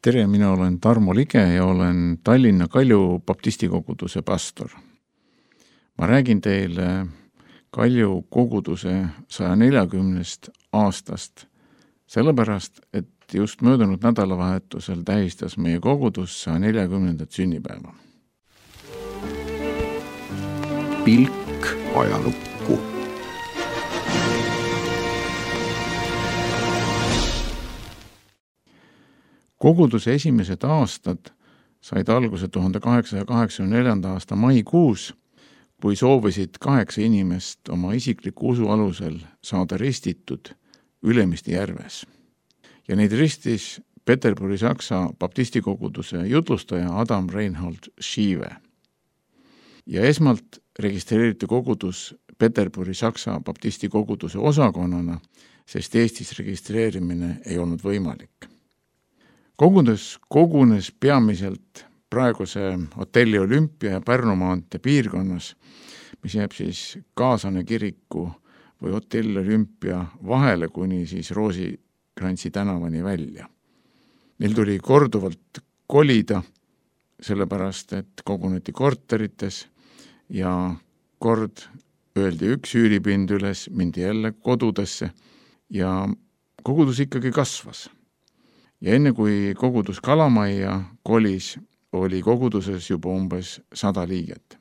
Tere, mina olen Tarmo Lige ja olen Tallinna Kalju baptisti koguduse pastor. Ma räägin teile Kalju koguduse 140 aastast, sellepärast, et just möödunud nädalavahetusel tähistas meie kogudus 140. sünnipäeva. Pilk ajalukku. Koguduse esimesed aastad said alguse 1884. aasta maikuus, kui soovisid 8 inimest oma isikliku usu alusel saada ristitud Ülemiste järves. Ja neid ristis Peterburi Saksa baptistikoguduse jutlustaja Adam Reinhold Schive. Ja esmalt registreeriti kogudus Peterburi Saksa baptistikoguduse osakonnana, sest Eestis registreerimine ei olnud võimalik. Kogudus kogunes peamiselt praeguse hotelli Olümpia ja Pärnu maantee piirkonnas, mis jääb siis Kaasane kiriku või hotell Olümpia vahele kuni siis Roosikrantsi tänavani välja. Neil tuli korduvalt kolida, sellepärast et koguneti korterites ja kord öeldi üks üüripind üles, mindi jälle kodudesse ja kogudus ikkagi kasvas. Ja enne kui kogudus Kalamajja kolis, oli koguduses juba umbes 100 liiget.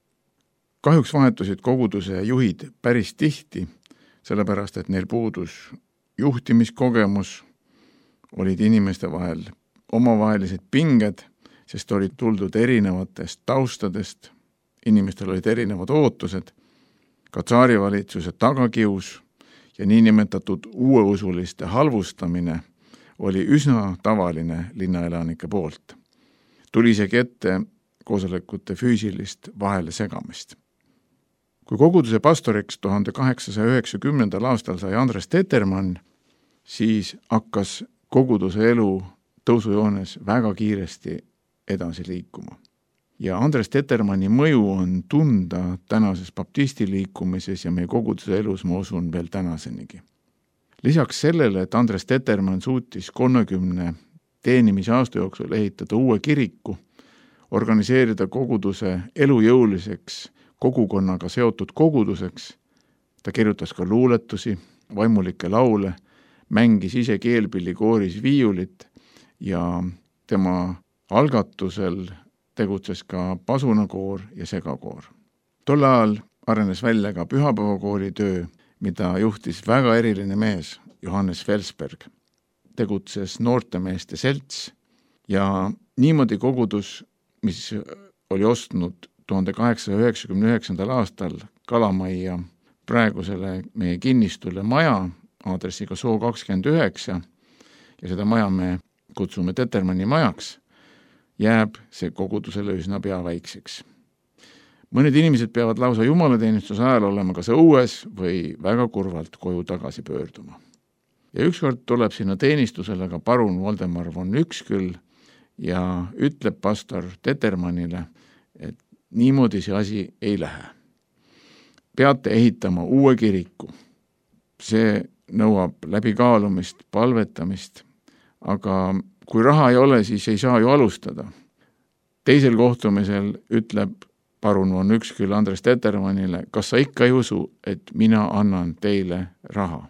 Kahjuks vahetusid koguduse juhid päris tihti, sellepärast et neil puudus juhtimiskogemus, olid inimeste vahel omavahelised pinged, sest olid tuldud erinevatest taustadest, inimestel olid erinevad ootused, ka tsaarivalitsuse tagakius ja niinimetatud uueusuliste halvustamine oli üsna tavaline linnaelanike poolt. Tuli isegi ette koosolekute füüsilist vahele segamist. Kui koguduse pastoriks 1890. aastal sai Andres Tetermann, siis hakkas koguduse elu tõusujoones väga kiiresti edasi liikuma. Ja Andres Tetermanni mõju on tunda tänases baptisti liikumises ja meie koguduse elus, ma usun, veel tänasenigi. Lisaks sellele, et Andres Tetermann suutis 30 teenimisaasta jooksul ehitada uue kiriku, organiseerida koguduse elujõuliseks kogukonnaga seotud koguduseks, ta kirjutas ka luuletusi, vaimulikke laule, mängis ise keelpillikooris viiulit ja tema algatusel tegutses ka pasunakoor ja segakoor. Tol ajal arenes välja ka pühapäevakooli töö, mida juhtis väga eriline mees, Johannes Felsberg. Tegutses noortemeeste selts ja niimoodi kogudus, mis oli ostnud 1899. aastal Kalamajja praegusele meie kinnistule maja aadressiga Soo 29 ja seda maja me kutsume Tetermanni majaks, jääb see kogudusele üsna pea väikseks. Mõned inimesed peavad lausa jumalateenistuse ajal olema kas õues või väga kurvalt koju tagasi pöörduma. Ja ükskord tuleb sinna teenistusele ka parun Voldemar von Üksküll ja ütleb pastor Tetermannile, et niimoodi see asi ei lähe. Peate ehitama uue kiriku. See nõuab läbikaalumist, palvetamist, aga kui raha ei ole, siis ei saa ju alustada. Teisel kohtumisel ütleb parun von Üksküll Andres Tetermannile, kas sa ikka ei usu, et mina annan teile raha?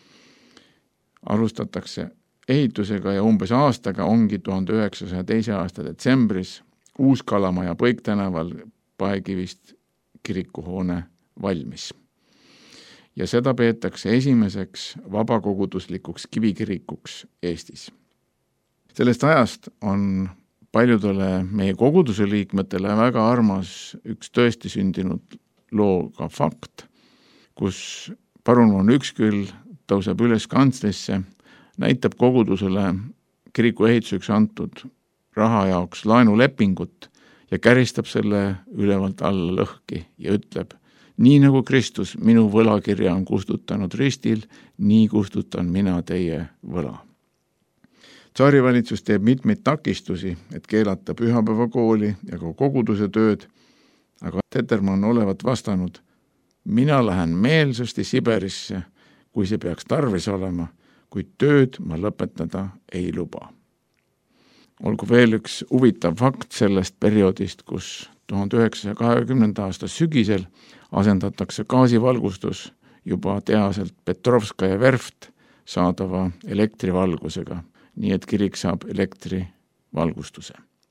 Alustatakse ehitusega ja umbes aastaga ongi 1902. aasta detsembris Uus-Kalamaja Põiktänaval Paekivist kirikuhoone valmis. Ja seda peetakse esimeseks vabakoguduslikuks kivikirikuks Eestis. Sellest ajast on paljudele meie koguduse liikmetele väga armas üks tõesti sündinud looga fakt, kus parun von Üksküll tõuseb üles kantslisse, näitab kogudusele kiriku ehituseks antud raha jaoks laenulepingut ja käristab selle ülevalt alla lõhki ja ütleb, nii nagu Kristus minu võlakirja on kustutanud ristil, nii kustutan mina teie võla. Tsaarivalitsus teeb mitmeid takistusi, et keelata pühapäevakooli ja ka koguduse tööd, aga Tetermann olevat vastanud, mina lähen meelsasti Siberisse, kui see peaks tarvis olema, kuid tööd ma lõpetada ei luba. Olgu veel üks huvitav fakt sellest perioodist, kus 1920. aasta sügisel asendatakse gaasivalgustus juba tehaselt Petrovskaja verft saadava elektrivalgusega, nii et kirik saab elektrivalgustuse.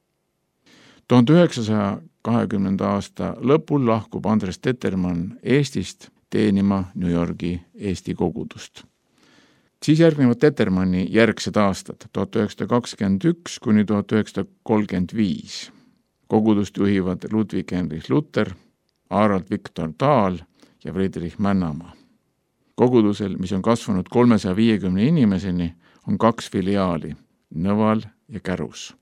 1920. aasta lõpul lahkub Andres Tetermann Eestist teenima New Yorgi Eesti kogudust. Siis järgnevad Tetermanni järgsed aastad, 1921 kuni 1935. Kogudust juhivad Ludwig Heinrich Luther, Harald Viktor Dahl ja Friedrich Männamaa. Kogudusel, mis on kasvanud 350 inimeseni, on 2 filiaali, Nõval ja Kärus.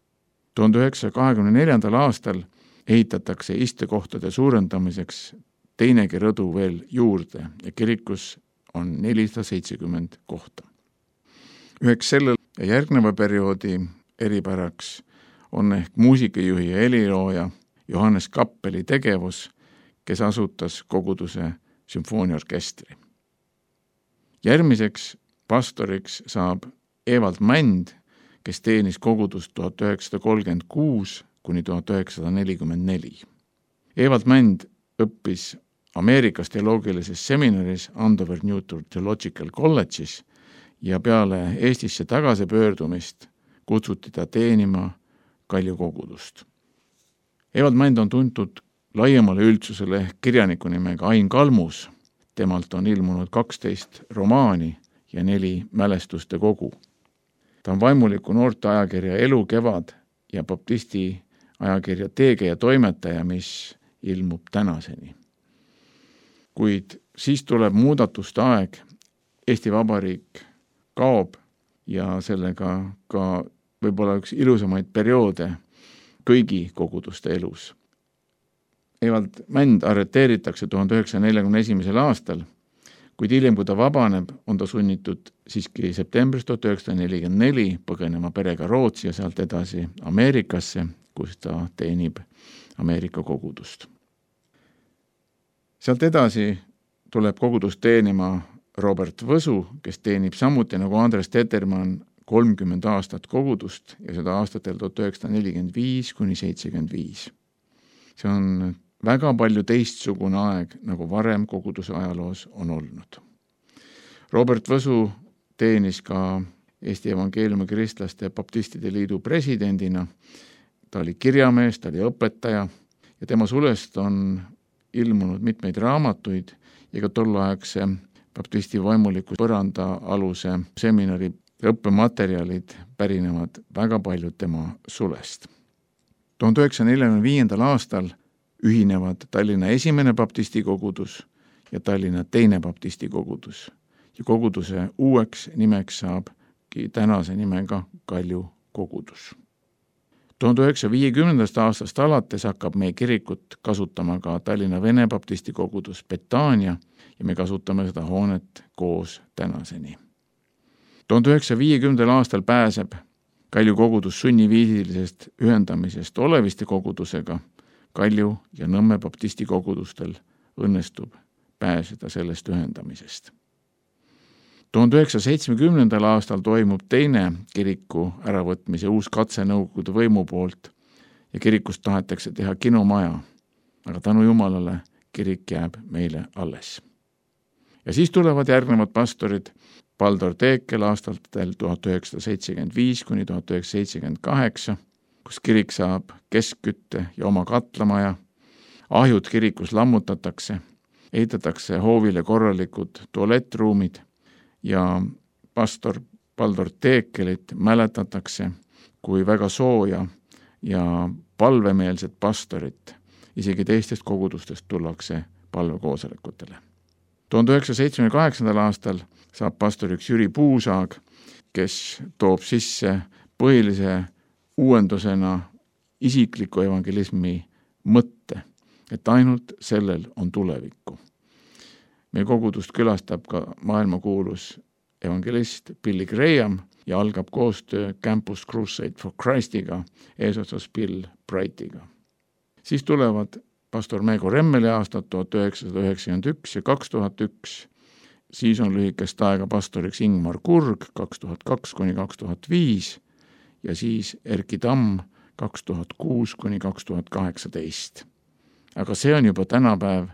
1924. aastal ehitatakse istekohtade suurendamiseks teinegi rõdu veel juurde ja kirikus on 470 kohta. Üheks selle ja järgneva perioodi eripäraks on ehk muusikajuhi ja helilooja Johannes Kappeli tegevus, kes asutas koguduse sümfooniaorkestri. Järgmiseks pastoriks saab Evald Mänd, kes teenis kogudust 1936 kuni 1944. Evald Mänd õppis Ameerikas teoloogilises seminaris Andover Newton Theological College'is ja peale Eestisse tagasi pöördumist kutsuti ta teenima Kalju kogudust. Evald Mänd on tuntud laiemale üldsusele ehk kirjaniku nimega Ain Kalmus. Temalt on ilmunud 12 romaani ja 4 mälestuste kogu. Ta on vaimuliku noorte ajakirja Elu Kevad ja baptisti ajakirja Teegeja toimetaja, mis ilmub tänaseni. Kuid siis tuleb muudatuste aeg, Eesti Vabariik kaob ja sellega ka võib-olla üks ilusamaid perioode kõigi koguduste elus. Evald Mänd arreteeritakse 1941. aastal, kuid hiljem, kui ta vabaneb, on ta sunnitud siiski septembris 1944 põgenema perega Rootsi ja sealt edasi Ameerikasse, kus ta teenib Ameerika kogudust. Sealt edasi tuleb kogudust teenima Robert Võsu, kes teenib samuti nagu Andres Tetermann 30 aastat kogudust ja seda aastatel 1945 kuni 75. See on väga palju teistsugune aeg, nagu varem koguduse ajaloos on olnud. Robert Võsu teenis ka Eesti Evangeeliumi Kristlaste Baptistide Liidu presidendina. Ta oli kirjamees, ta oli õpetaja ja tema sulest on ilmunud mitmeid raamatuid ja ka tolleaegse baptisti vaimuliku põranda aluse seminari õppematerjalid pärinevad väga paljud tema sulest. 1945. aastal ühinevad Tallinna esimene baptisti kogudus ja Tallinna teine baptisti kogudus ja koguduse uueks nimeks saabki tänase nimega Kalju kogudus. 1950. aastast alates hakkab meie kirikut kasutama ka Tallinna Vene baptisti kogudus Betania ja me kasutame seda hoonet koos tänaseni. 1950. aastal pääseb Kalju kogudus sunniviisilisest ühendamisest Oleviste kogudusega. Kalju ja Nõmme baptisti kogudustel õnnestub pääseda sellest ühendamisest. 1970. aastal toimub teine kiriku äravõtmise uus katse Nõukogude võimu poolt ja kirikust tahetakse teha kinomaja, aga tänu Jumalale kirik jääb meile alles. Ja siis tulevad järgnevad pastorid Baldur Teekel aastatel 1975 kuni 1978, kus kirik saab keskkütte ja oma katlamaja, ahjud kirikus lammutatakse, ehitatakse hoovile korralikud tualettruumid ja pastor Baldur Teekelit mäletatakse kui väga sooja ja palvemeelset pastorit. Isegi teistest kogudustest tullakse palvekoosolekutele. 1978. aastal saab pastoriks Jüri Puusaag, kes toob sisse põhilise uuendusena isikliku evangelismi mõtte, et ainult sellel on tulevikku. Meie kogudust külastab ka maailmakuulus evangelist Billy Graham ja algab koostöö Campus Crusade for Christiga eesotsas Bill Brightiga. Siis tulevad pastor Meego Remmeli aastad 1991 ja 2001, siis on lühikest aega pastoriks Ingmar Kurg 2002 kuni 2005 ja siis Erki Tamm 2006 kuni 2018. Aga see on juba tänapäev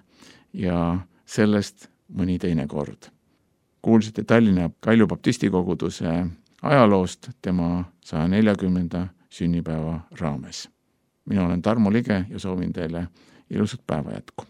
ja sellest mõni teine kord. Kuulsite Tallinna Kalju baptistikoguduse ajaloost tema 140. sünnipäeva raames. Mina olen Tarmo Lige ja soovin teile ilusat päeva jätku.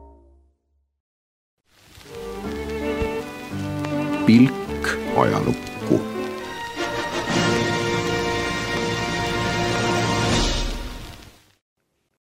Pilk ajalukku.